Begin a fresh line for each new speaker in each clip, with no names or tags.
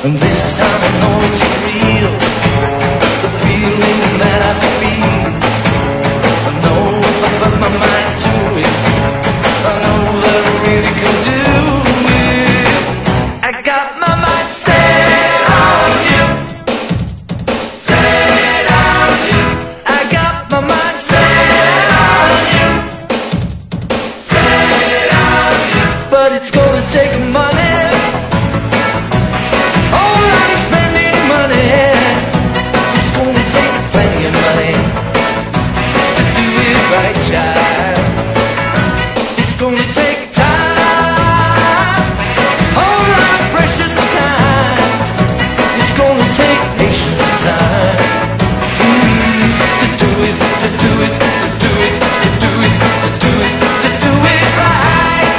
And this time I know it's real, the feeling that I feel. I know if I put my mind to it, I know that I really can do it. I got my mind set on you, set on you. I got my mind set on you, set on you. But it's gonna take money. Right, child. It's gonna take time, whole lot of precious time. It's gonna take patience and time to do it, to do it, to do it, to do it, to do it, to do it right.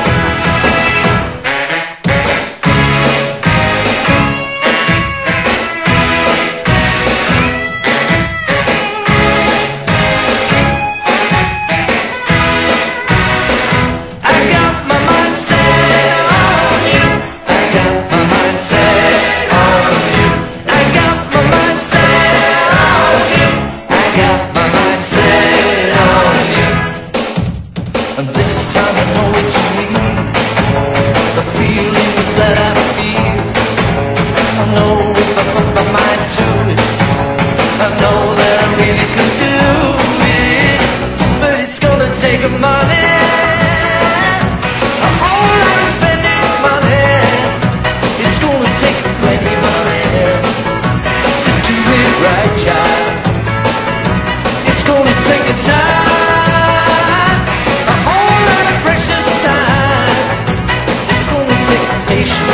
And this time I know it's real, the feelings that I feel. I know if I put my mind to it, I know that I really can do it. But it's gonna take money, a whole lot of spending money. It's gonna take plenty of money to do it right, child. It's gonna take a time, patience.